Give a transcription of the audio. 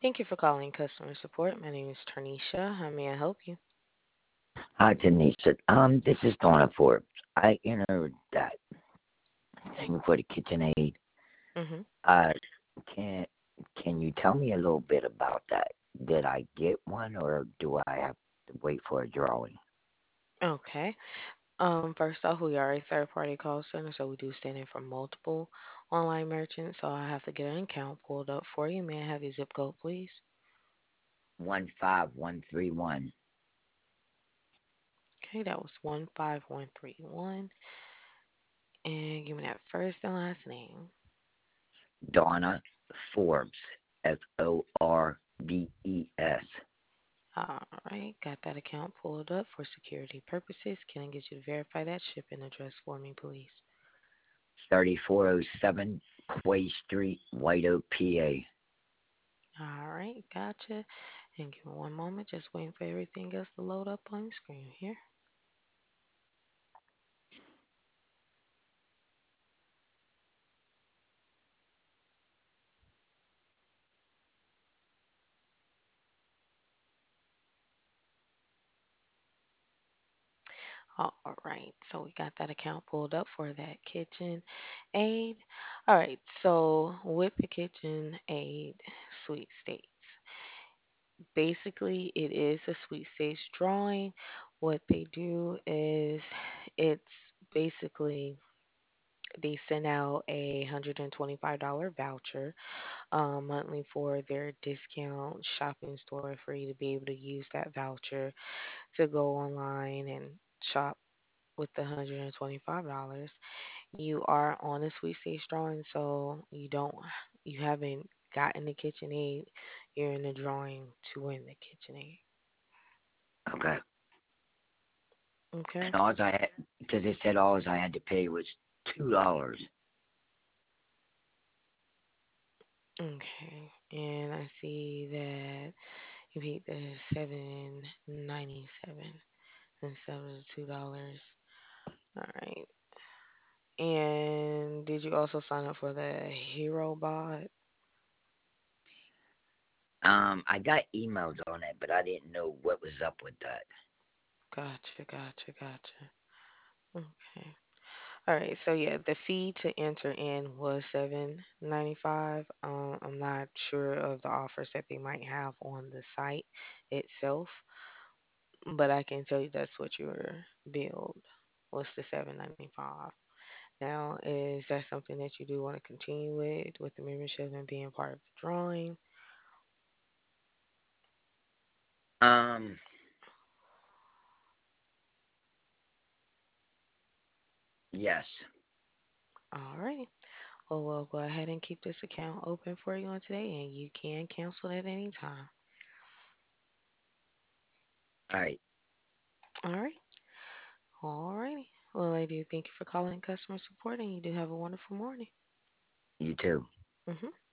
Thank you for calling customer support. My name is Tarnisha. How may I help you? Hi, Tanisha. This is Donna Forbes. I entered that thing for the KitchenAid. Hmm. Uh, can can you tell me a little bit about that? Did I get one, or do I have to wait for a drawing? Okay. First off, we are a third-party call center, so we do stand in for multiple online merchants. So I have to get an account pulled up for you. May I have your zip code, please? 15131. Okay, that was 15131. And give me that first and last name. Donna Forbes. Forbes. All right, got that account pulled up for security purposes. Can I get you to verify that shipping address for me, please? 3407 Quay Street, White Oak, PA. All right, gotcha. And give me one moment, just waiting for everything else to load up on the screen here. All right, so we got that account pulled up for that Kitchen Aid. All right, so with the Kitchen Aid sweepstakes, basically it is a sweepstakes drawing. What they do is it's basically they send out a $125 voucher monthly for their discount shopping store for you to be able to use that voucher to go online and shop with the $125. You are on a sweepstakes drawing, so you haven't gotten the KitchenAid. You're in the drawing to win the KitchenAid. Okay. Okay. And all I had, because it said all I had to pay was $2. Okay. And I see that you paid the $7.97 instead of the $2. All right. And did you also sign up for the Hero Bot? I got emails on it, but I didn't know what was up with that. Gotcha, gotcha, gotcha. Okay. All right. So yeah, the fee to enter in was $7.95. I'm not sure of the offers that they might have on the site itself, but I can tell you that's what you were billed was the $7.95. Now, is that something that you do want to continue with the membership and being part of the drawing? Um, yes, All right. Well, we'll go ahead and keep this account open for you on today, and you can cancel at any time. all right, All right. All righty. Well, I do thank you for calling customer support, and you do have a wonderful morning. you too. Hmm.